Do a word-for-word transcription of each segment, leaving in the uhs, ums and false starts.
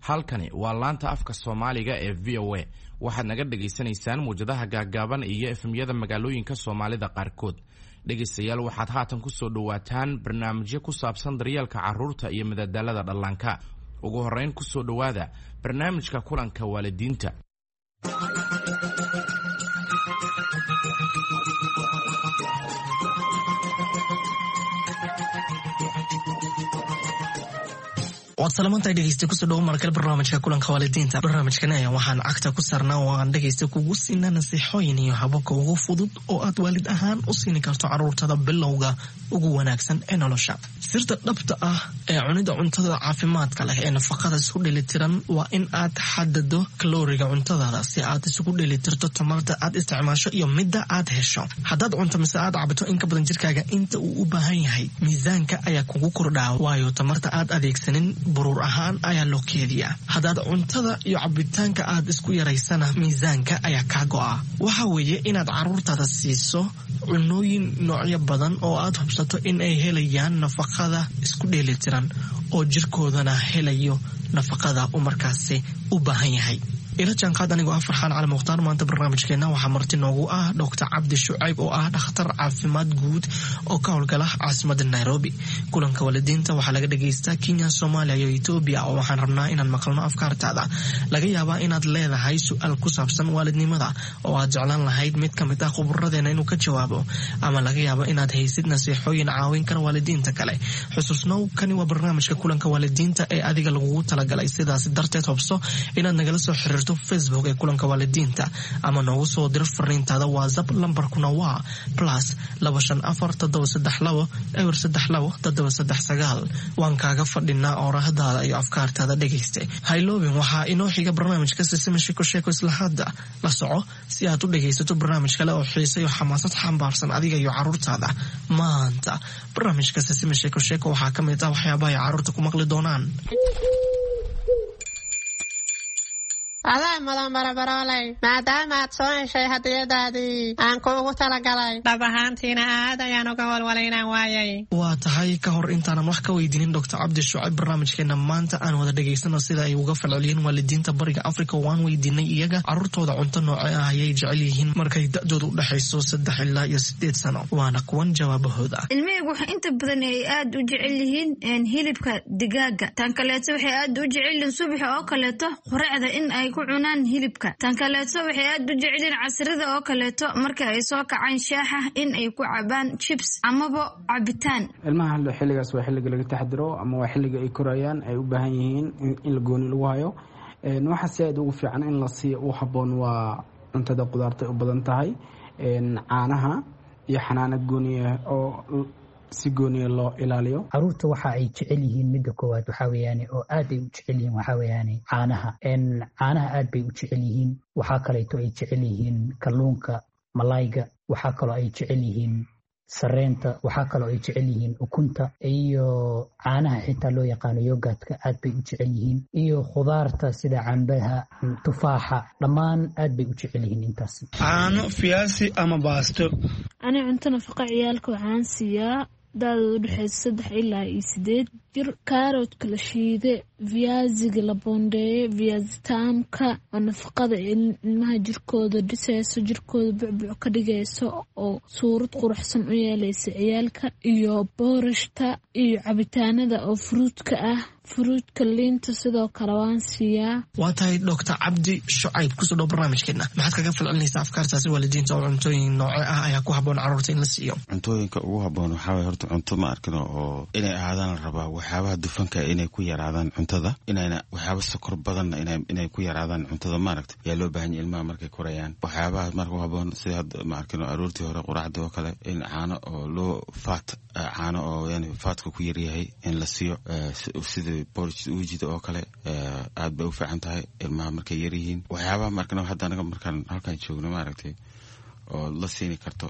halkani waa laanta afka Soomaaliga ee V O A waxaad naga dhageysanaysaan muujadaha gaagaaban iyo efemyada magaalooyinka Soomaalida qaarkood. dhegeystayaal waxaad haatan ku soo dhawaataan barnaamijyo ku saabsan daryeelka carruurta iyo madadaalada dhallaanka. ugu horeyn ku soo dhawaada barnaamijka kulanka waalidiinta. waad salaamanta dhegeysta kusoo dhawo markale barnaamijka kulanka waalidiinta. barnaamijkan ayaa waxaan cagta ku saarnaa oo aan dhegeysta kugu siinaa nasiixooyin iyo hababka ugu fudud oo aad waalid ahaan u siini karto carruurtada bilowga ugu wanaagsan ee nolosha. sirta dhabta ah ee cunida cuntada caafimaadka leh ee nafaqada isku dheelitiran waa in aad xadado kalooriga cuntadaada si aad isugu dheelitirto tamarta aad isticmaasho iyo midda aad hesho. haddaad cunto mise aad cabto in ka badan jirkaaga inta uu u baahan yahay, miisaanka ayaa kugu kordhaa, waayo tamarta aad adeegsanin buruur ahaan ayaa loo keediyaa. haddaad cuntada iyo cabitaanka aad isku yaraysana, miisaanka ayaa kaa go'a. waxa weeye inaad carruurtaada siiso cunooyin noocyo badan oo aad hubsato in ay helayaan nafaqada isku dheelitiran oo jirkoodana helayo nafaqada uu markaasi u baahan yahay. ila jaanqaad anigoo ah Farxaan Cali Mukhtaar. maanta barnaamijkeena waxaa marti noogu ah Doctor Cabdi Shucayb oo ah dhakhtar caafimaad guud oo ka howlgala caasimadda Nairobi. kulanka waalidiinta waxaa laga dhageystaa Kenya, Soomaaliya iyo Ethiopia, oo waxaan rabnaa inaan maqalno afkaartaada. laga yaabaa inaad leedahay su'aal ku saabsan waalidnimada oo aad jeclaan lahayd mid ka mid ah khubaradeena inuu ka jawaabo, ama laga yaabo inaad haysid nasiixooyin caawin kara waalidiinta kale. xusuusnow, kani waa barnaamijka kulanka waalidiinta ee adiga lagugu talagalay, sidaas darteed hubso inaad nagala soo xiriirto Facebook ee kulanka waalidiinta ama noogu soo dir fariintaada WhatsApp. lambarkuna waa plus laba shan afar toddoba saddex labo eber saddex labo toddoba saddex sagaal. waan kaaga fadhinaa oorahadaada iyo afkaartaada dhegeyste. hayloobin, waxaa inoo xiga barnaamijka Sisima Sheko Sheeko isla hadda. la soco si aad u dhegeysato barnaamij kale oo xiiso iyo xamaasad xambaarsan adiga iyo carruurtaada. maanta barnaamijka Sisima Sheko Sheeko waxaa ka mid ah waxyaabaha ay carruurta ku maqli doonaan. adaa madan barabaroolay, maadaama aad soo heshay hadiyadaadii aan kuugu talagalay, dhab ahaantiina aad ayaan uga walwalaynaan waayay. waa tahay ka hor intaanan wax ka weydiinin Doctor Cabdi Shucayb, barnaamijkeena maanta aan wada dhegaysano sida ay uga falceliyeen waalidiinta bariga Afrika. waan weydiinay iyaga carruurtooda cunto noocee ah ayay jecel yihiin markay da'doodu u dhaxayso saddex ilaa iyo sideed sano. waana kuwan jawaabahooda. ilmihaygu waxa inta badan ay aad u jecel yihiin hilibka digaaga. tan kaleeto waxay aad u jecel yihiin subaxa oo kaleeto quraacda in ay ku cunaan hilibka. tan kaleeto waxay aad u jeceliin casrida oo kaleeto marka ay soo kacaan shaaxa in ay ku cabaan chips amaba cabitaan. ilmaha xilligaas waa xilliga laga taxadiro ama waa xilliga ay korayaan, ay u baahan yihiin in la gooni lagu hayo. waxa si aad ugu fiican in la siiyo u habboon waa cuntada qudaarta u badan tahay, caanaha iyo xanaanad gooniya oo si gooniya loo ilaaliyo. carruurta waxa ay jecel yihiin midda koowaad waxaa weeyaane oo aad ay u jecel yihiin waxaa weeyaane caanaha. caanaha aad bay u jecel yihiin. waxaa kaleeto ay jecel yihiin kalluunka, malayga. waxaa kaloo ay jecel yihiin sareenta. waxaa kaloo ay jecel yihiin ukunta iyo caanaha xitaa loo yaqaano yogaadka aad bay u jecel yihiin, iyo khudaarta sida cambaha, tufaaxa, dhammaan aad bay u jecel yihiin intaas. caano, fiyaasi ama baasto. ani cunto nafaqa ciyaalka waxaan siiyaa daadooda u dhexeysa saddex ilaa iyo sideed jir. kaaroodka la shiide, viyaasiga la boondeeye, viyaasitaamka oo nafaqada ilmaha jirkooda dhisayso, jirkooda bucbuc ka dhigayso oo suurad quruxsan u yeelaysa ciyaalka, iyo boorashta iyo cabitaanada oo fruudka ah. fruudka liinta sidoo kale waan siiyaa. waa tahay Doctor Cabdi Shucayb, kusoo dhow barnaamijkeena. maxaad kaga falcelinaysaa afkaartaasi waalidiinta oo cuntooyin nooce ah ayaa ku habboon carruurta in la siiyo? cuntooyinka ugu habboon waxaa waye horta cunto ma arkino oo inay ahaadaan la rabaa waxyaabaha dufanka inay ku yaraadaan cuntada, inayna waxyaaba sokor badanna inay ku yaraadaan cuntada. maaragta yaa loo baahan yahay ilmaha markay korayaan. waxyaabaha marka u habboon sida hadda ma arkino aroortii hore quraacda oo kale in caano oo loo faat caano oo yani faatka ku yaryahay in la siiyo, sida wejida oo kale aad bay u fiican tahay ilmaha markay yar yihiin. waxyaabaha markana hadda anaga markaan halkaan joogno maaragtay oo la siini karto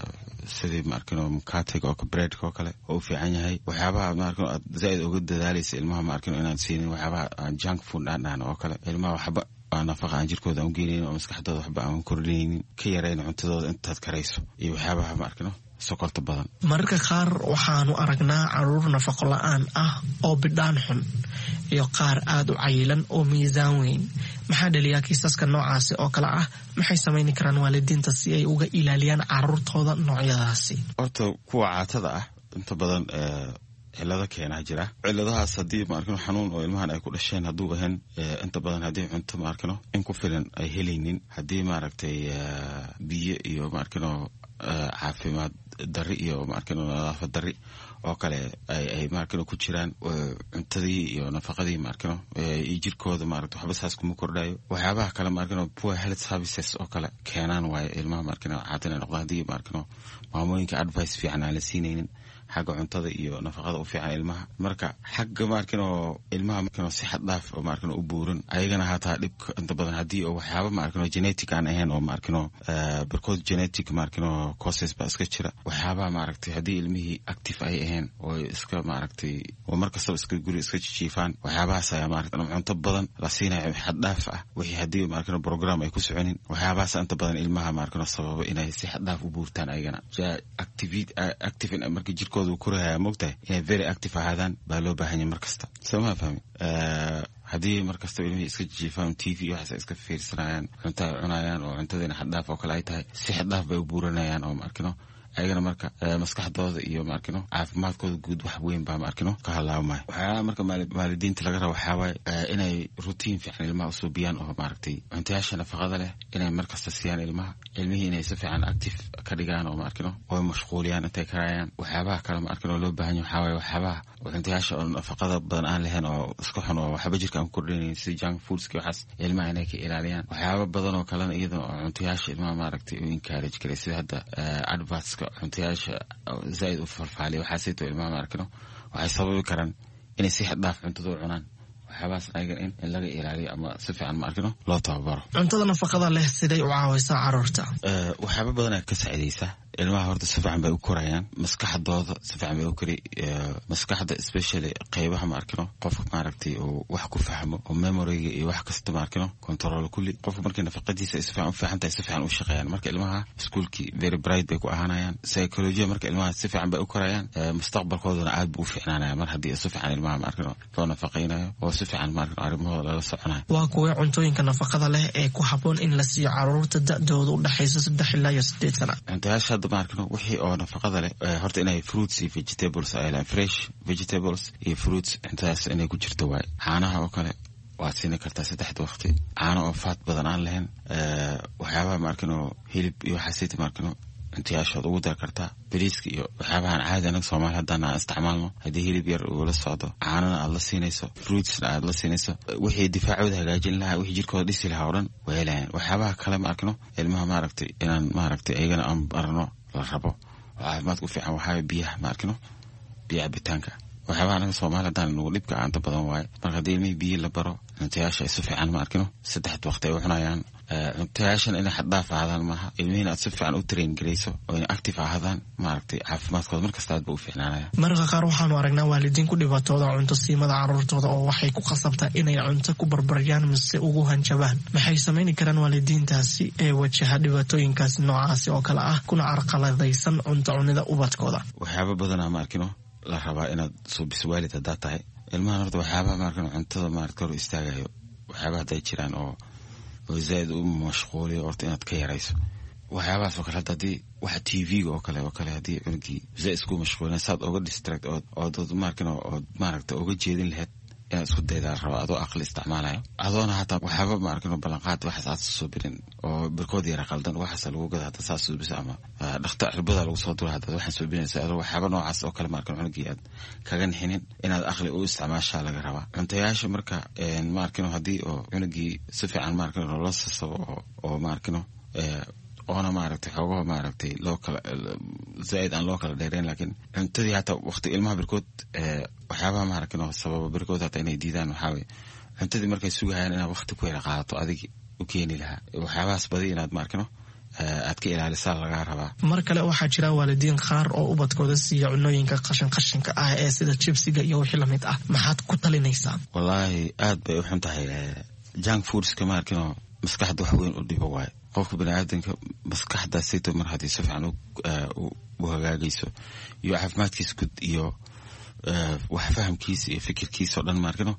sidii maarkino mukatiga oo breadka oo kale oo u fiican yahay. waxyaabaha maarkino aad zaid uga dadaalaysa ilmaha maarkino inaan siinin waxyaabaha junk food dhaan oo kale. ilmaha waxba aan nafaqa aan jirkooda aan geenin oo maskaxdooda waxba aan kordhinaynin, ka yarayna cuntadooda intaad karayso iyo waxyaabaha maarkino sokorta badan. mararka qaar waxaanu aragnaa carruur nafaqo la-aan ah oo bidhaan xun. iyo qaar aad u cayilan oo miisaan weyn. maxaa dhaliyaa kiisaska noocaasi oo kale ah? maxay samayni karaan waalidiinta si ay uga ilaaliyaan caruurtooda noocyadaasi? horta kuwa caatada ah inta badan cilado keenaa jira. ciladahaas haddii ma arkino xanuun oo ilmahan ay ku dhasheen hadduu ahayn inta badan haddii cunto ma arkino in ku filan ay helaynin, haddii maaragtay biyo iyo ma arkino caafimaad dari iyo ma arkino nadaafad dari oo kale ay ay ma arkino ku jiraan, cuntadii iyo nafaqadii ma arkino iyo jirkooda ma arkino waxba saas kuma kordhayo. waxyaabaha kale ma arkino poor health services oo kale keenaan waaye ilmaha ma arkino caatina noqda haddii ma arkino maamooyinka advice fiican aan la siinaynin xagga cuntada iyo nafaqada u fiican ilmaha. marka xagga ma arkino ilmaha markino si xad dhaaf oo ma arkino u buuran ayagana hataa dhibka inta badan haddii oo waxyaaba ma arkino genetic aan ahayn oo ma arkino because genetic ma arkino causes ba iska jira. waxyaaba ma aragtay haddii ilmihii active ay ahayn oo iska ma aragtay oo markasta iska guri iska jiifaan, waxyaabahaas ayaa ma arkino cunto badan la siinayo xad dhaaf ah wixii haddii ma arkino program ay ku soconin. waxyaabahaas inta badan ilmaha ma arkino sababa inay si xad dhaaf u buurtaan ayagana activity active in markii jirko kuraya mogtahay inay very active ahaadaan baa loo baahan yahay markasta. soo ma fahmi haddii markasta ilmihii iska jiifaan t v waxaas iska fiirsanayaan cunto ay cunayaan oo cuntadiina xaddhaaf oo kale ay tahay si xaddhaaf bay u buuranayaan oo ma arkino ayagana marka maskaxdooda iyo ma arkino caafimaadkooda guud wax weyn baa ma arkino ka halaabmaya. waxyaaba marka waalidiinta laga rabo waxaa waaye inay routine fiican ilmaha u suubiyaan oo maaragtay cuntayaasha nafaqada leh inay markasta siiyaan ilmaha, ilmihii inay si fiican active ka dhigaan oo ma arkino oo mashquuliyaan intay karayaan. waxyaabaha kale ma arkino loo baahan yahay waxaa waaye waxyaabaha cuntayaasha oo nafaqada badan aan lahayn oo iska xun oo waxba jirka aan ku kordhinayn sida junk foodska waxaas ilmaha inay ka ilaaliyaan. waxyaaba badan oo kalena iyada oo cuntayaasha ilmaha maaragtay u encourage garay sida hadda adverts cuntayaasha zaaid u farfaaliya waxaasayto ilmaha ma arkino waxay sababi karaan inay si xad dhaaf cuntada u cunaan. waxyaabahaas ayaga in laga ilaaliyo ama si fiican ma arkino loo tababaro. cuntada nafaqada leh siday u caawaysaa caruurta? waxyaaba badan ay ka saacidaysaa ilmaha. horta si fiican bay u korayaan, maskaxdooda si fiican bay u kori. maskaxda especially qaybaha ma arkino qofka maaragtay oo wax ku fahmo oo memoryga iyo wax kasta ma arkino control kulli. qofka markii nafaqadiisa ay si fiican u fiican tahay si fiican u shaqeeyaan marka ilmaha iskuulkii very bright bay ku ahaanayaan. psychology marka ilmaha si fiican bay u korayaan, mustaqbalkooduna aad buu u fiicnaanaya mar haddii si fiican ilmaha ma arkino loo nafaqaynayo oo si fiican ma arkino arrimahooda lala soconayo. waa kuwa cuntooyinka nafaqada leh ee ku habboon in la siiyo caruurta da'dooda u dhaxaysa saddex ilaa iyo sideed sana? cuntayaasha hadda ma arkino wixii oo nafaqada leh horta inay fruits iyo vegetables ay leeyihiin, fresh vegetables iyo fruits intaas inay ku jirto waaye. caanaha oo kale waad siin kartaa saddexda waqti, caano oo faat badan aan lahayn. waxyaabaha ma arkino hilib iyo waxaasayta ma arkino cuntayaashood ugu dar kartaa. bariiska iyo waxyaabahan caadi anaga Soomaali haddaan aan isticmaalno haddii hilib yar uu la socdo, caanana aad la siinayso, fruitsna aad la siinayso, wixii difaacooda hagaajin lahaa, wixii jirkooda dhisi lahaa oo dhan way helayaan. waxyaabaha kale ma arkino ilmaha maaragtay inaan maaragtay ayagana aan barno la rabo oo caafimaadka u fiican waxaa biyaha ma arkino biyo cabitaanka. waxyaabaha anaga Soomaali haddaan nagu dhibka aanta badan waaye. marka haddii ilmihii biyo la baro cuntayaasha ay si fiican ma arkino saddexda waqti ay u cunayaan. cuntayaashan inay xad dhaaf ahaadaan maaha, ilmihiina aad si fiican u train garayso oo inay active ahaadaan maaragtay caafimaadkooda markasta aad ba u fiicnaanaya. mararka qaar waxaanu aragnaa waalidiin ku dhibaatooda cunto siimada caruurtooda oo waxay ku qasabtaa inay cunto ku barbaryaan mise ugu hanjabaan. maxay samayni karaan waalidiintaasi ee wajaha dhibaatooyinkaas noocaasi oo kale ah kuna carqaladaysan cunto cunida ubadkooda? waxyaaba badanaa ma arkino la rabaa inaad suubiso waalid haddaad tahay. ilmahan horta waxyaabaha ma arkino cuntada maaragta hor istaagayo waxyaabaha hadday jiraan oo oo zaaid u mashquuliyo horta inaad ka yarayso. waxyaabahaas oo kale hadda haddii waxa t v-ga oo kale oo kale haddii cunugii zaaid isku mashquulina saad oga distract ood ood maarkino ood maaragta oga jeedin lahayd inaad isku daydaa raba adoo aqli isticmaalayo adoona hataa waxyaaba ma arkino ballanqaad waxaas aad soo birin oo birkood yara qaldan waxaas lagu gada hadda saas suubisa ama dhakhtar cirbada lagu soo dura hadda waxaan suubinaysa adoo waxyaaba noocaas oo kale ma arkino cunugii aad kaga nixinin inaad aqli u isticmaashaa laga rabaa. cuntayaasha marka ma arkino haddii oo cunugii si fiican ma arkino loola sasabo oo ma arkino oona maaragtay xoogaha maaragtay loo kala zaaid aan loo kala dheereen laakiin cuntadii hataa waqti ilmaha birkood waxyaabaha ma arkino sababa birkood hataa inay diidaan waxaa weye cuntadii markay sugahayaan inaad waqti ku yara qaadato adigi u keeni lahaa. waxyaabahaas badi inaad ma arkino aad ka ilaalisaa lagaa rabaa. mar kale waxaa jira waalidiin qaar oo ubadkooda siiya cunooyinka qashin qashinka ah ee sida jibsiga iyo wixii lamid ah. maxaad ku talinaysaa? wallaahi aad bay u xun tahay junk foodska ma arkino maskaxda wax weyn u dhibo waaye. qofka baniaadanka maskaxdaas sayto mar haddii si fiican u hagaagayso iyo caafimaadkiisa gud iyo wax fahamkiisa iyo fikirkiisa oo dhan ma arkino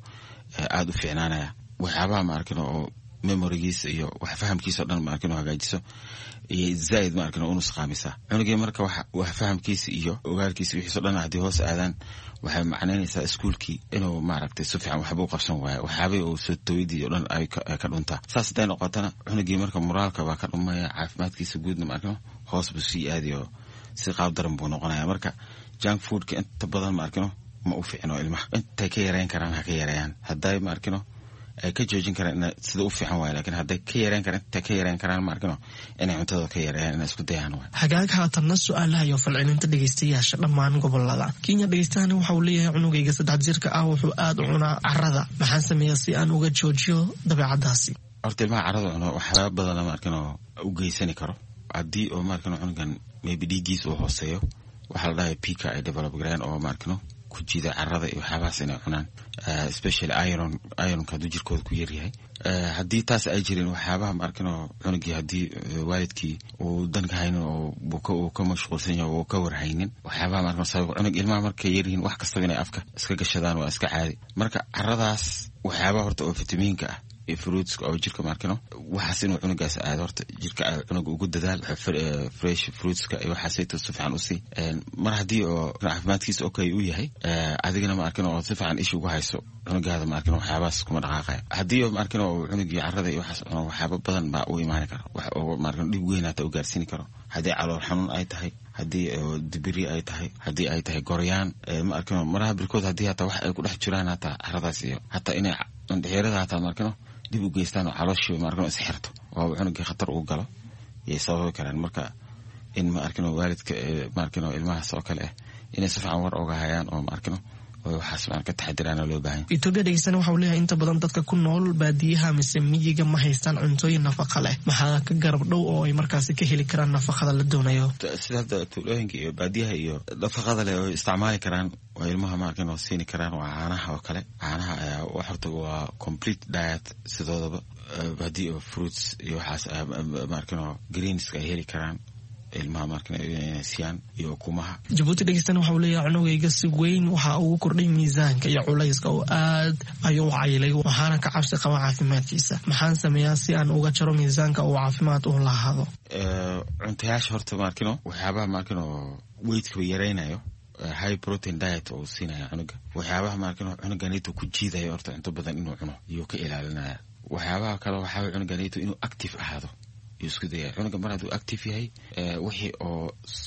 aad u fiicnaanaya waxyaabaha ma arkino oo memorigiisa iyo wax fahamkiisa dhan ma arkino hagaajiso iyo zaid ma arkino uu saqaamisa cunugii marka wax wax fahamkiisa iyo ogaalkiisa wixiisa dhan hadii hoos aadaan waxay macnaynaysaa iskuulkii inuu maaragtay si fiican waxba u qabsan waayo waxaabay uu soo tawidii dhan ay ka dhuntaa saas day noqotana cunugii marka moraalka baa ka dhumaya caafimaadkiisa guudna ma arkino hoos buu sii aadiyo si qaab daran buu noqonaya marka junk foodka inta badan ma arkino ma u fiicno ilmaha inta ka yareyn karaan ha ka yareeyaan hadday ma arkino ay ka joojin karaan sida u fiican waayo laakiin hadday ka yareyn karaan inta ka yareyn karaan ma arkino inay cuntada ka yareeyaan inay isku dayaan waayo hagaag haatanna su-aalaha iyo falcelinta dhegeystayaasha dhammaan gobolada Kenya dhegeystaani waxa uu leeyahay cunugayga saddex jirka ah wuxuu aad u cunaa carrada maxaan sameeyaa si aan uga joojiyo dabeecadaasi horta ilmaha carrada cuno waxyaaba badan ma arkino u geysani karo haddii oo ma arkino cunugan maybe dhiiggiisa uu hooseeyo waxa la dhahay pika ay develop gareen oo ma arkino ku jida carrada iyo waxyaabahaas inay cunaan especially iron ironka hadduu jirkooda ku yaryahay haddii taas ay jirin waxyaabaha ma arkino cunugii haddii waalidkii uu danka haynin oo uu ka mashquulsan yahay oo ka warhaynin waxyaabaha ma arkino sabab cunug ilmaha markay yaryihiin wax kastaba inay afka iska gashadaan waa iska caadi marka carradaas waxyaabaha horta oo fitamiinka ah fruits oo jirka markano waxa inuu cunugaas aad horta jirka cunuga ugu dadaal fresh fruits ka waxa sayto si fiican u si mar hadii oo caafimaadkiisa okay u yahay adigana ma arkano oo si fiican ish ugu hayso cunugaada ma arkano waxyaabaas kuma dhaqaaqay hadii oo ma arkano cunugii carrada iyo waxa cuno waxyaaba badan baa u imaan kara wax oo ma arkano dib weyn ata u gaarsiin karo hadii calool xanuun ay tahay hadii dibiri ay tahay hadii ay tahay goryaan ma arkano maraha birkood hadii hata wax ay ku dhex jiraan hata carradaas iyo hata inay dhexeerada hata ma arkano dib u geystaan oo calooshii ma arkano is xirto oo cunugii khatar u galo iyo sabab karaan marka in ma arkano waalidka ma arkano ilmaha soo kale ah inay si fiican war uga hayaan oo ma arkano oo waxaas ma ka taxadiraan loo baahan Itoobiya dhegeysan waxa uu leeyahay inta badan dadka ku nool baadiyaha mise miyiga ma haystaan cuntooyin nafaqo leh maxaa ka garab dhow oo ay markaasi ka heli karaan nafaqada la doonayo sida tuulooyinka iyo baadiyaha iyo nafaqada leh oo isticmaali karaan oo ilmaha ma arkano siin karaan waa caanaha oo kale caanaha ayaa wax horta waa complete diet sidoodaba baadi oo fruits iyo waxaas ma arkano greens ay heli karaan ilmaha markan ay siiyaan iyo kumaha Djibouti dhegeysan waxa uu leeyahay cunugayga si weyn waxa uu kordhay miisaanka iyo culayska oo aad ayuu caylay waxaana ka cabsi qaba caafimaadkiisa maxaan sameeyaa si aan uga jaro miisaanka oo caafimaad u lahaado ee cuntayaasha horta markino waxyaabaha markino weight-ka yareynayo high protein diet oo siinaya cunuga waxyaabaha markino cunuganito ku jiidayo horta inta badan inuu cuno iyo ka ilaalinaya waxyaabaha kale waxa cunuganito inuu active ahaado isku daya cunuga mar hadduu active yahay wixii oo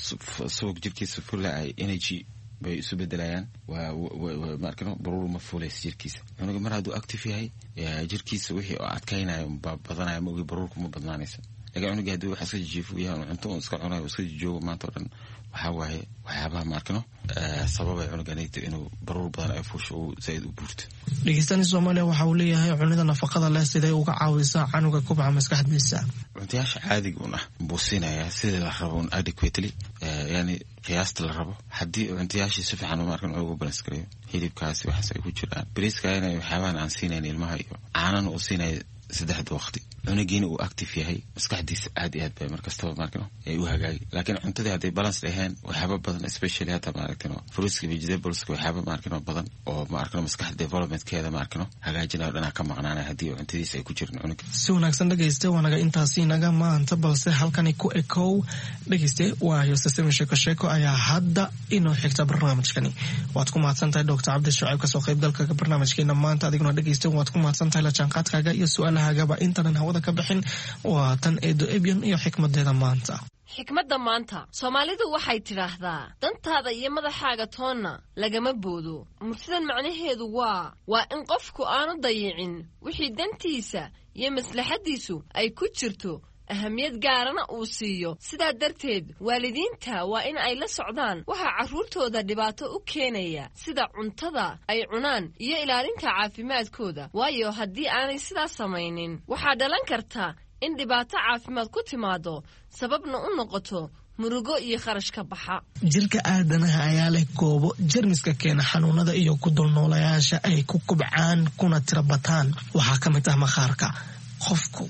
suuq jirkiisa fulla ay energy bay isu bedelayaan waa markano baruur ma fuulays jirkiisa cunuga mar hadduu active yahay jirkiisa wixii oo adkaynayo badanaya ma ogi baruurku ma badnaanaysa laga cunuga hadduu waxa iska jiifu yahay cunto iska cunayo iska joogo maanta oo dhan waxa waaye waxyaabaha markano sababay cunuganayto inuu baruur badan ay fuusho uu zaid u buurto dhegeystaani Soomaaliya waxa uu leeyahay cunida nafaqada leh siday uga caawisaa canuga kubca maskaxdiisa cuntayaasha caadiga una buusinaya sida la rabo adequately yani qiyaasta la rabo haddii cuntayaasha si fiican u markan ugu balance gareeyo hilibkaasi waxaas ay ku jiraan bariiska inay waxyaabahan aan siinaynin ilmaha iyo caanan uu siinay saddexda waqti cunugiina uu active yahay maskaxdiisa aad iyo aad bay markastaba markano ay u hagaagi laakiin cuntadii hadday balance ahayn waxyaaba badan especially hata maaragtano fruitska vegetables waxyaaba markano badan oo maarkano maskaxda developmentkeeda markano hagaajinayo dhanaa ka maqnaanaya haddii cuntadiisa ay ku jirin cunuga si wanaagsan dhegeyste waanaga intaasi naga maanta balse halkani ku ekow dhegeyste waayo sistema sheeko sheeko ayaa hadda inoo xigta barnaamijkani waad ku mahadsantahay doctor cabdi shucayb kasoo qaybgalka barnaamijkeena maanta adiguna dhegeyste waad ku mahadsantahay la jaanqaadkaaga iyo su-aalahagaba intanan hawada ka bixin waa tan eedo ebyan iyo xikmadeeda maanta xikmadda maanta Soomaalidu waxay tiraahdaa dantaada iyo madaxaaga toonna lagama boodo murtidan macnaheedu waa waa in qofku aanu dayicin wixii dantiisa iyo maslaxadiisu ay ku jirto ahamiyad gaarana uu siiyo sidaa darteed waalidiinta waa in ay la socdaan waxa carruurtooda dhibaato u keenaya sida cuntada ay cunaan iyo ilaalinta caafimaadkooda waayo haddii aanay sidaas samaynin waxaa dhalan karta in dhibaato caafimaad ku timaado sababna u noqoto murugo iyo kharash ka baxa jirka aadanaha ayaa leh goobo jarmiska keena xanuunada iyo ku dulnoolayaasha ay ku kubcaan kuna tirabataan waxaa ka mid ah maqaarka qofku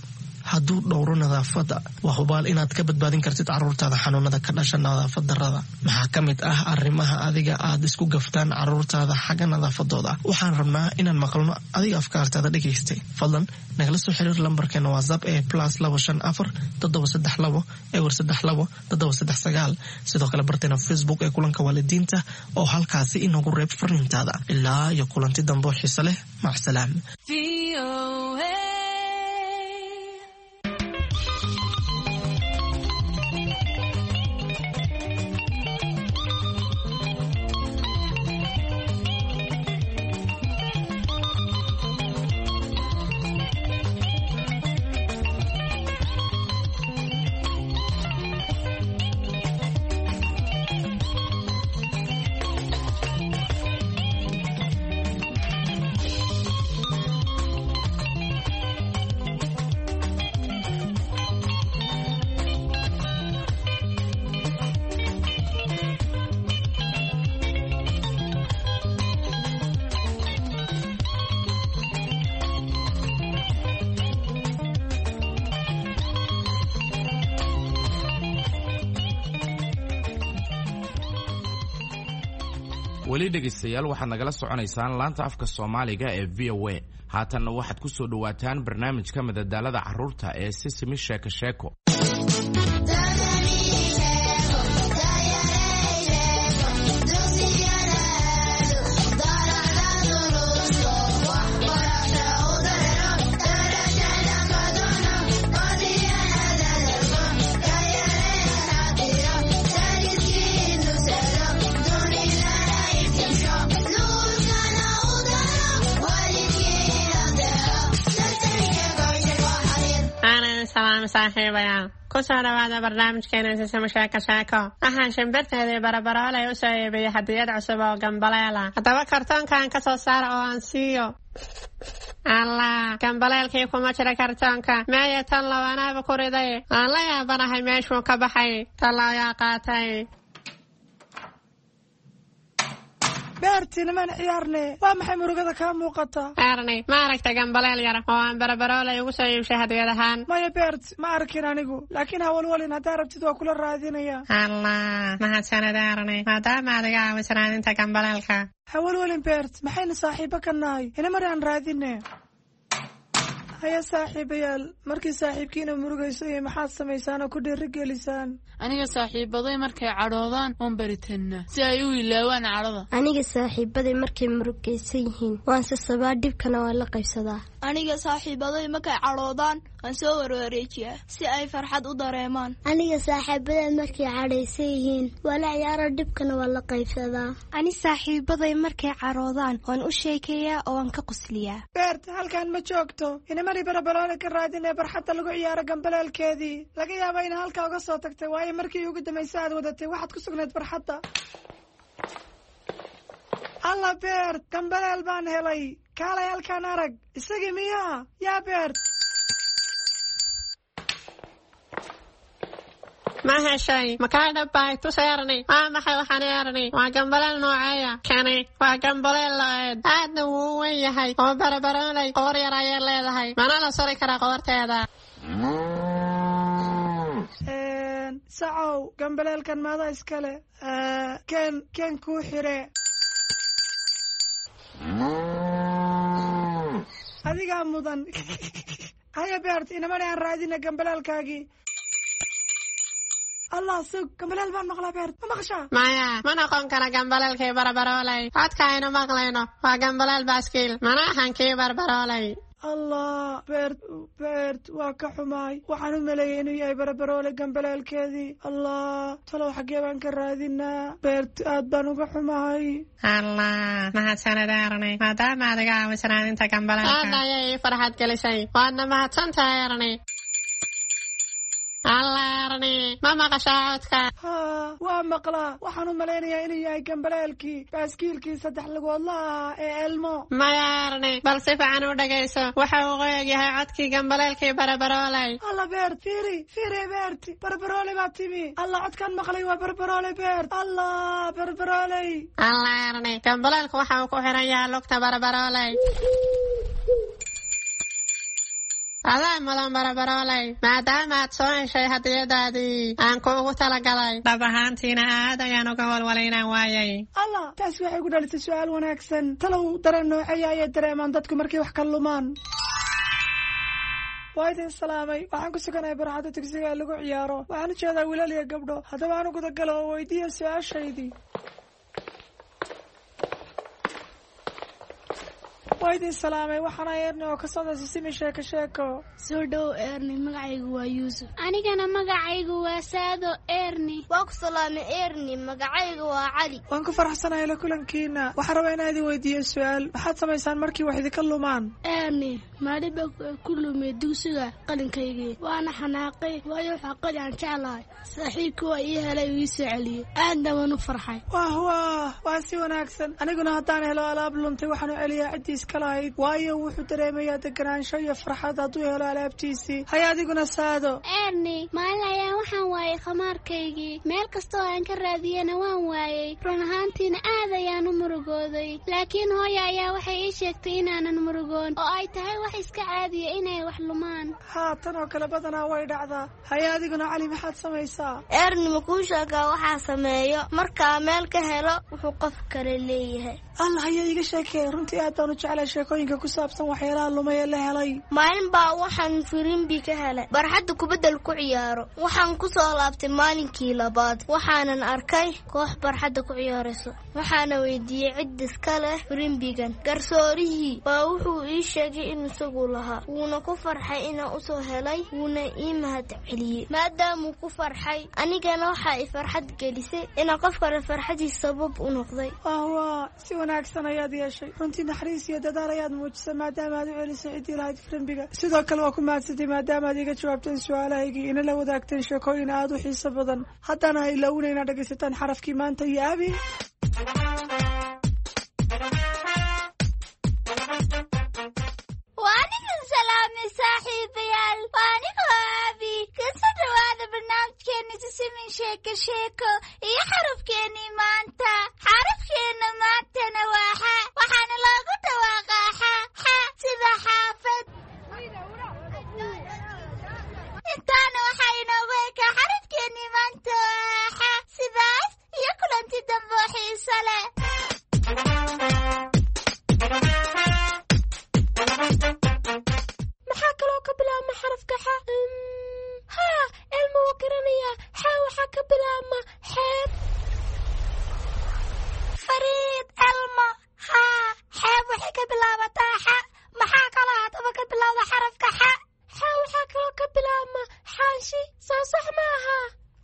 hadduu dhowro nadaafadda waa hubaal inaad ka badbaadin kartid carruurtaada xanuunada ka dhasha nadaafad darrada. maxaa ka mid ah arrimaha adiga aad isku gaftaan carruurtaada xagga nadaafadooda? waxaan rabnaa inaan maqlno adiga afkaartaada dhegaystay. fadlan nagala soo xiriir lambarkeena whatsapp ee plus labo shan afar toddoba saddex labo ewer saddex labo toddoba saddex sagaal. sidoo kale barteena facebook ee kulanka waalidiinta oo halkaasi inagu reeb fariintaada. ilaa iyo kulanti dambo xiise leh. macsalaam. weli dhegaystayaal waxaad nagala soconaysaan laanta afka soomaaliga ee v o a. haatanna waxaad ku soo dhowaataan barnaamijka madadaalada carruurta ee sisimi sheeko sheeko. saaxiibayaal ku soo dhawaada barnaamijkeena sisimo sheeko sheeko. waxaan shimbirteedii barabaroolay u soo iibiyey hadiyad cusub oo gambaleela. haddaba kartoonkan ka soo saara oo aan siiyo. allah, gambaleelkii kuma jira kartoonka. meeya tan labanaaba ku riday. aan la yaabanahay meeshuu ka baxay. tan laayaa qaatay. beerti niman ciyaarne waa maxay murugada kaa muuqata? beerni ma aragta gambaleel yar oo aan barabaroolay ugu soo iibshay hadiyad ahaan? maya beert ma arkin anigu, laakiin hawalwalin haddaa rabtid waa kula raadinaya. allah, mahadsanid beerni, maadaama adiga aaminsan raadinta gambaleelka. hawalwalin beert, maxayna saaxiibo ka nahay? ina mari aan raadine. haya saaxiibayaal, markii saaxiibkiina murugayso iyo maxaad samaysaan oo ku dhiirigelisaan? aniga saaxiibaday markay cadhoodaan oon baritanna si ay u ilaawaan cadhada. aniga saaxiibaday markay murugaysan yihiin waan sasabaa, dhibkana waan la qaybsadaa. aniga saaxiibaday markay cadhoodaan waan soo warwareejiyaa si ay farxad u dareemaan. aniga saaxiibaday markay cadhaysan yihiin waa la ciyaaro, dhibkana waan la qaybsadaa. ani saaxiibaday markay cadhoodaan waan u sheekeeyaa oo waan ka qosliyaa. beert halkaan ma joogto, inamari barabaroole ka raadin ee barxadda lagu ciyaaro gambaleelkeedii. laga yaaba ina halkaa uga soo tagtay, waayo markii ugu dambaysa aad wadatay waxaad ku sugnayd barxadda. alla beert, gambaleel baan helay. kaalay halkaan arag. isagii miyaa? yaa beert. ma heshay? makaa dhabahay tus eerni. waa maxay waxaan eerni? waa gambaleel nooceeya? kani waa gambaleel lo-eed, aadna wuu u wen yahay oo barabaroolay qoor yar ayay leedahay, mana la suri karaa qoorteeda. sacow, gambaleelkan maada iskale? ken ken kuu xire. adigaa mudan. haya beert, inamani aan raadina gambaleelkaagii. allah sug, gambaleel baan maqlaa beert, ma maqashaa? maya, ma noqon kara gambaleelkii barabaroolay. codka aynu maqlayno waa gambaleel baaskiil, mana ahan kii barabaroolay. allah, beert beert waa ka xumaay. waxaan u maleeyay inuu yahay barabaroole gambaleelkeedii. allah, talow xaggee baan ka raadinaa? beert aad baan uga xumahay. allah, mahadsanid eerni, maadaama adiga aaminsan raadinta gambaleelka. aadna ayay ii farxad gelisay, waadna mahadsantahay eerni. alla eerni, ma maqashaa codka? ha, waa maqlaa. waxaan u malaynayaa inuu yahay gambaleelkii baaskiilkii saddex lugoodla ahaa ee elmo. maya eerni, bal si fiican u dhagayso. waxa uu qoyag yahay codkii gambaleelkii barabaroolay. alla beert, fiiri fiiri beert, barabaroole baa timi. alla, codkaan maqlay waa barabaroole beert. allah, barabarooley. alla eerni, gambaleelku waxa uu ku xiran yahay lugta barabaroolay. adaa mudan barabaroolay maadaamaad soo heshay hadiyadaadii aan kuugu talagalay dhab ahaantiina aad ayaan uga walwalaynaan waayay allah taas waxay ku dhalisay su-aal wanaagsan talow dareen nooceeya ayay dareemaan dadku markay wax ka lumaan waa idin salaamay waxaan ku suganahay barxadda dugsiga ee lagu ciyaaro waxaan u jeedaa wiilal iyo gabdho haddaba aan u gudagalo oo weydiiya su-aashaydii waa idin salaamay waxaana eerni oo ka socda sisimi sheeko sheeko soo dhow eerni magacaygu waa yuusuf anigana magacaygu waa saado eerni waa ku salaamay eerni magacaygu waa cali waan ku faraxsanahay la kulankiina waxaan rabaa inaan idin weydiiyo su-aal maxaad samaysaan markii wax idinka lumaan eerni maaliba ku lumay dugsiga qalinkaygii waana xanaaqay waayo waxaa qali aan jeclahay saaxiibkii waa ii helay uu ii soo celiyey aadna waan u farxay wah wah waa si wanaagsan aniguna haddaan helo alaab luntay waxaan u celiyaa ciddiis kalahayd waayo wuxuu dareemayaa deganaansho iyo farxad hadduu helo alaabtiisii hay adiguna saado eerni maalin ayaan waxaan waayey khamaarkaygii meel kasta oo aan ka raadiyana waan waayey run ahaantiina aad ayaan u murugooday laakiin hooya ayaa waxay ii sheegtay inaanan murugoon oo ay tahay wax iska caadiya inay wax lumaan haa tan oo kale badanaa way dhacdaa hay adiguna cali maxaad samaysaa eerni makuu sheegaa waxaa sameeyo markaa meel ka helo wuxuu qof kale leeyahay allah ayaa iga sheekey runtii aad baan u jeclay sheekooyinka ku saabsan waxyaalaha lumay ee la helay maalin baa waxaan firimbi ka helay barxadda kubaddal ku ciyaaro waxaan ku soo laabtay maalinkii labaad waxaanan arkay koox barxadda ku ciyaarayso waxaana weydiiyey cid iska leh firimbigan garsoorihii baa wuxuu ii sheegay in isagu lahaa wuuna ku farxay inaan usoo helay wuuna ii mahad celiyey maadaamuu ku farxay anigana waxaa i farxad gelisay inaan qof kale farxadiis sabab u noqday wah si wanaagsan ayaad yeeshay runtii naxariis iyo dadaal ayaad muujisay maadaama aad u celisay ciddii lahayd firimbiga sidoo kale waa ku mahadsantay maadaama aad iga jawaabteen su-aalahaygii ina la wadaagteen sheekooyin aad u xiiso badan haddana ha ilaawina inaad dhegaysataan xarafkii maanta iyo abi waanigan salaamay saaxiibayaal waanigoo abi kasoo dhawaada barnaamijkeeni sisimin sheeko sheeko iyo xarafkeenii maanta xarafkeena maantana waa xa waxaana loogu dhawaaqaa xa xa sida xaafad intaana waxaa inoogu ekaa xarafkeenii maanta waa xa sidaas iyo kulanti dambe oo xiiso leh maxaa kaloo ka bilaabma xarafka xa haa elma waa garanayaa xa waxaa ka bilaabma xeeb fariid elmo haa xeeb waxay ka bilaabataa xa maxaa kaloo haddaba ka bilowda xarafka xa xa waxaa kaloo ka bilaabma xaashi soo sax ma aha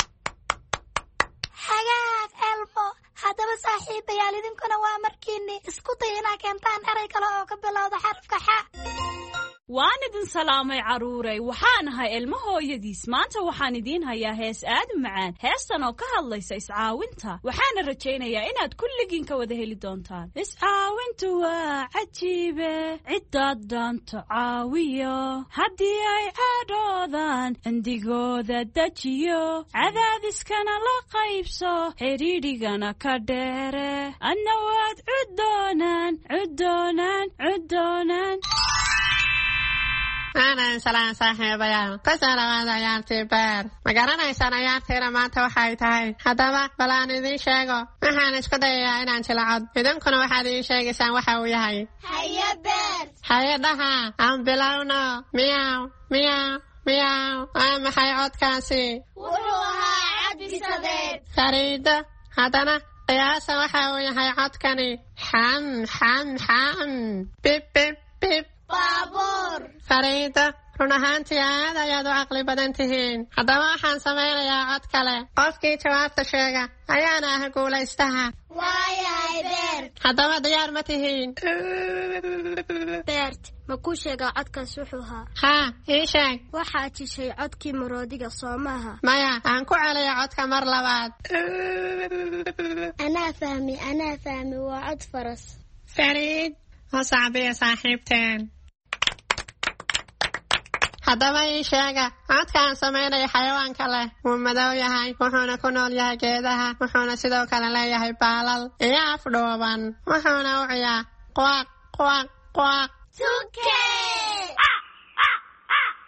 hagaag elmo haddaba saaxiibayaal idinkuna waa markiini isku day inaa keentaan eray kale oo ka bilowda xarafka xa waan idin salaamay carruuray waxaan ahay ilmo hooyadiis maanta waxaan idiin hayaa hees aad u macaan heestan oo ka hadlaysa iscaawinta waxaana rajaynayaa inaad kulligiin ka wada heli doontaan iscaawintu waa cajiibe ciddaad dhaanto caawiyo haddii ay caadhoodaan cindigooda dejiyo cadaadiskana la qaybso xidhiidhigana ka dheere adna waad cuddoonaan cuddoonaan cuddoonaan aanan salaan saaxiibayaal ka soo dhawaada ciyaartii beer ma garanaysaan ciyaartiina maanta waxay tahay haddaba bal aan idiin sheego waxaan isku dayayaa inaan jilcod idinkuna waxaad idiin sheegaysaan waxa uu yahay haye beer haye dhaha aan bilowno miyaw miyaw miyaw waa maxay codkaasi wuxuu ahaa cabdisadeed fariido haddana qiyaasa waxa uu yahay codkani xam xam xam bib bib bib baabuur fariida run ahaantii aad ayaad u caqli badan tihiin haddaba waxaan samaynayaa cod kale qofkii jawaabta sheega ayaana ah guulaystaha waayahay beert haddaba diyaar ma tihiin beert ma kuu sheegaa codkaas wuxuu ahaa haa ii sheeg waxaad jishay codkii maroodiga soo maaha maya aan ku celiya codka mar labaad anaa fahmi anaa fahmi waa cod faras fariid oo sacbiya saaxiibteen haddaba ii sheega codkaan samaynaya xayawaanka leh wuu madow yahay wuxuuna ku nool yahay geedaha wuxuuna sidoo kale leeyahay baalal iyo afdhuuban wuxuuna u ciyaa quaq quaq quaq tuke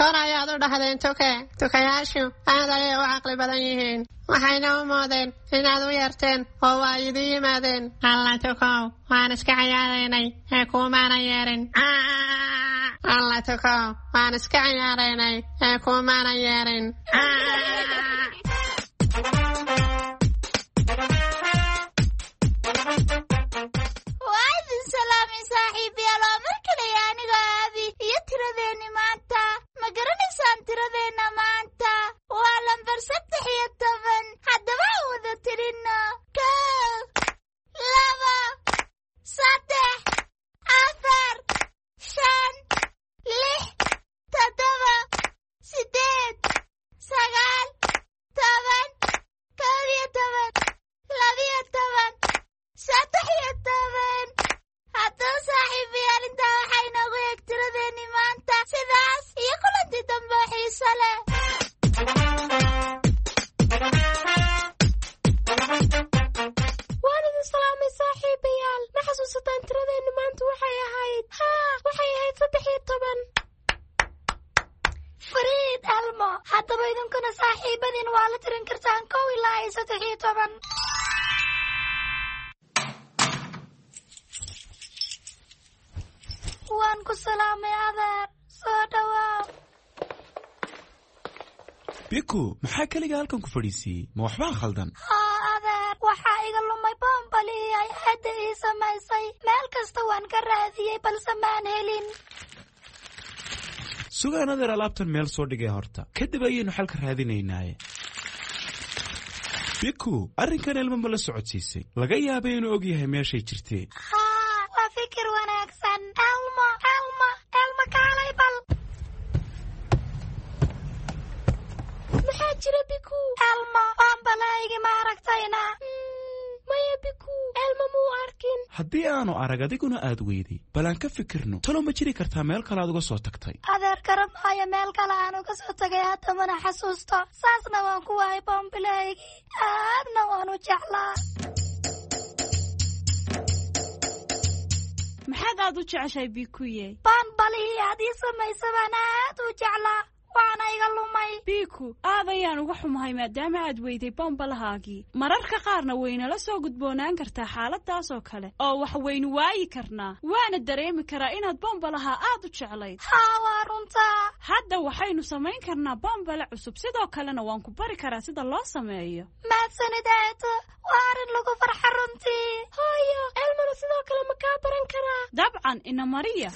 kor ayaad u dhahdeen tuke tukayaashu aad ayay u caqli badan yihiin waxayna u moodeen inaad u yeerteen oo waa idin yimaadeen alla tukow waan iska ciyaaraynay ee kuumaanan yeerin alla tukow waan iska ciyaaraynay ee kuumaanan yeerin waa idin salaamay saaxiibayaal oo mar kale aniga aabi iyo tiradeeni maanta ma garanaysaan tiradeenna maanta waa lambar saddex iyo toban haddaba aan wada tirino kow laba saddex afar shan lix toddoba sideed sagaal toban kow iyo toban labiyo toban saddex iyo toban haddaba saaxiibayaal intaa waxaa inoogu eeg tiradeeni maanta sidaas iyo kulanti dambe oo xiiso leh waan idin salaamay saaxiibayaal ma xasuusataan tiradeenni maanta waxay ahayd haa waxay ahayd saddex iyo toban fariid elmo haddaba idinkuna saaxiibadiin waa la tirin kartaan kow ilaa iyo saddex iyo toban waan ku salaamay adeer soo dhawaaw biku maxaa keliga halkan ku fadhiisiiyey ma waxbaa khaldan haa adeer waxaa iga lumay boombalii ay hadda ii samaysay meel kasta waan ka raadiyey balse maan helin sugaan adeer alaabtan meel soo dhigay horta kadib ayaynu xalka raadinaynaaye biku arrinkan elmo ma la socodsiisay laga yaabay inuu og yahay meeshay jirtee haa waa fikir wanaagsan elmo elmo elmo kaalay bal maxaa jira biku elmo boombalaygi ma aragtayna maya biku elmo muu arkin haddii aanu arag adiguna aad weyday bal aan ka fikirno talo ma jiri kartaa meel kale aad uga soo tagtay adeer garab maayo meel kale aan uga soo tagay hadda mana xasuusto saasna waan ku waayay boombilaygii aadna waan u jeclaa maxaad aad u jeceshahay bikuye boombalihii aad ii samaysa baan aad u jeclaa waana iga lumay biku aad ayaan uga xumahay maadaama aad weyday bombalahaagii mararka qaarna waynala soo gudboonaan kartaa xaaladaas oo kale oo wax waynu waayi karnaa waana dareemi karaa inaad bombalaha aad u jeclayd haa waa runtaa hadda waxaynu samayn karnaa bombale cusub sidoo kalena waan ku bari karaa sida loo sameeyo mahadsanid eedo waa arrin lagu farxa runtii hooyo elmana sidoo kale ma kaa baran karaa dabcan ina mariya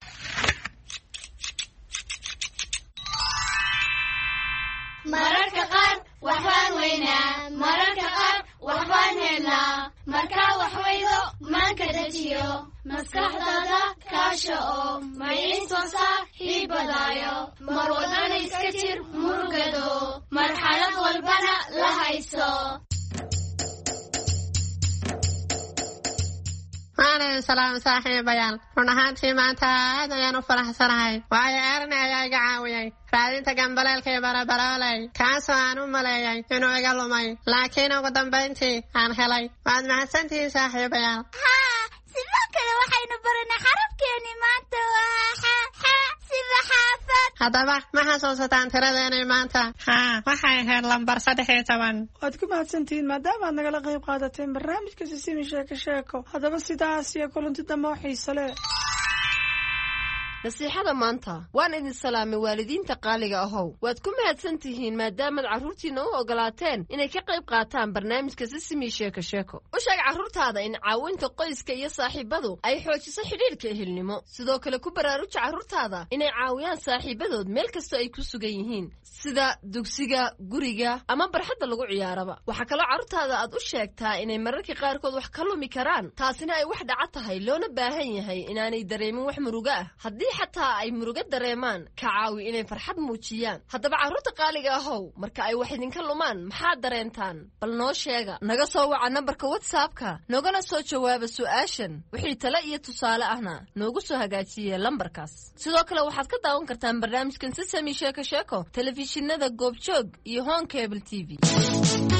mararka qaar waxbaan weynaa mararka qaar waxbaan helnaa markaa wax weydo maanka dejiyo maskaxdaada kaasha oo maciin soo hiibadaayo mar walbana iska jir murugado marxalad walbana la hayso waan idin salaamay saaxiibayaal run ahaantii maanta aad ayaan u faraxsanahay waayo erni ayaa iga caawiyey raadinta gambaleelka iyo barabarooley kaasoo aan u maleeyay inuu iga lumay laakiin ugu dambayntii aan helay waad mahadsantihiin saaxiibayaal haa sidoo kale waxaynu baranay xarafkeeni maanta waa xa xa sida xaafad haddaba ma xasuusataan tiradeenay maanta haa waxay ahayd lambar saddex iyo toban waad ku mahadsantihiin maadaama aad nagala qayb qaadateen barnaamijka sisimi sheeko sheeko haddaba sidaas iyo kulanti dambe oo xiise leh nasiixada maanta waan idin salaamay waalidiinta qaaliga ahow waad ku mahadsan tihiin maadaamaad carruurtiinna u ogolaateen inay ka qayb qaataan barnaamijka sisimi sheeko sheeko u sheeg carruurtaada in caawinta qoyska iyo saaxiibadu ay xoojiso xidhiidhka ehelnimo sidoo kale ku baraaruja carruurtaada inay caawiyaan saaxiibadood meel kastoo ay ku sugan yihiin sida dugsiga guriga ama barxadda lagu ciyaaraba waxaa kaloo carruurtaada aad u sheegtaa inay mararka qaarkood wax ka lumi karaan taasina ay wax dhaca tahay loona baahan yahay inaanay dareemin wax murugo ah haddii xataa ay murugo dareemaan ka caawi inay farxad muujiyaan haddaba carruurta qaaliga ahow marka ay wax idinka lumaan maxaad dareentaan bal noo sheega naga soo waca nambarka whatsappka nogana soo jawaaba su'aashan wixii tale iyo tusaale ahna noogu soo hagaajiye lambarkaas sidoo kale waxaad ka daawan kartaan barnaamijkan sisami sheeko sheeko telefishinada goobjoog iyo home cable t v